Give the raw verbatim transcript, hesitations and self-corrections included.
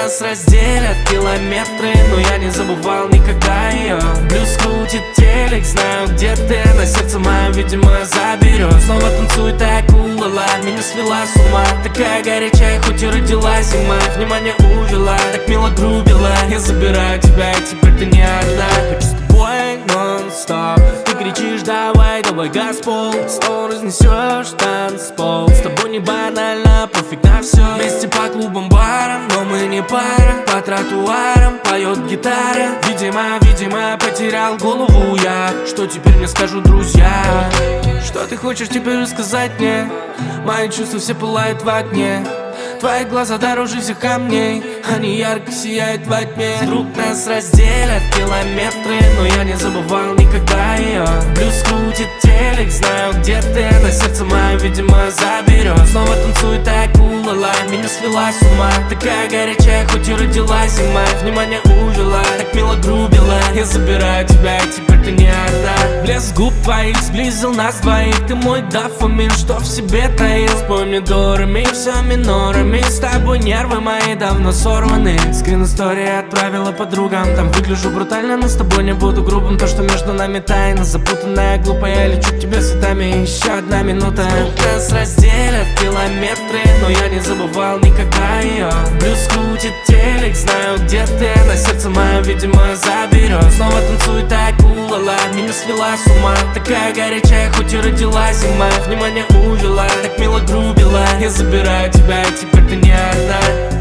Нас разделят километры, но я не забывал никогда ее. Блюз крутит телек, знаю, где ты. На сердце моем, видимо, заберет. Снова танцует акула, меня свела с ума. Такая горячая, хоть и родилась зима. Внимание увела, так мило грубила. Я забираю тебя, и теперь ты не одна. Хочу с тобой нон-стоп. Ты кричишь, давай, давай газ пол. Снова разнесешь танцпол. С тобой не банально, пофиг на все. Вместе по клубам, барам, но мы не пара. По тротуарам поет гитара. Видимо, видимо, потерял голову я. Что теперь мне скажут друзья? Что ты хочешь теперь рассказать мне? Мои чувства все пылают в огне. Твои глаза дороже всех камней. Они ярко сияют во тьме. Вдруг нас разделят километры, но я не забывал никогда ее. Блюз крутит телек, знаю, где ты. На сердце моем, видимо, заберет. Снова танцует акула, меня свела с ума. Такая горячая, хоть и родилась зима. Внимание увела, так мило грубила. Я забираю тебя, и теперь ты не одна. Блеск губ твоих сблизил нас двоих. Ты мой дофамин, что в себе таил. Спой мне дорами, все минорами. С тобой нервы мои давно сорваны. Скрин истории отправила подругам. Там выгляжу брутально, но с тобой не буду грубым. То, что между нами тайна, запутанная, глупая. Я лечу к тебе цветами, еще одна минута. Нас разделят километры, но я не забывал никогда ее. Блюз крутит телек, знаю, где ты. На сердце моем, видимо, заберет. Снова танцует акула, меня свела с ума. Такая горячая, хоть и родилась зима. Внимание увела, так мило грубила. Я забираю тебя, и теперь ты не одна.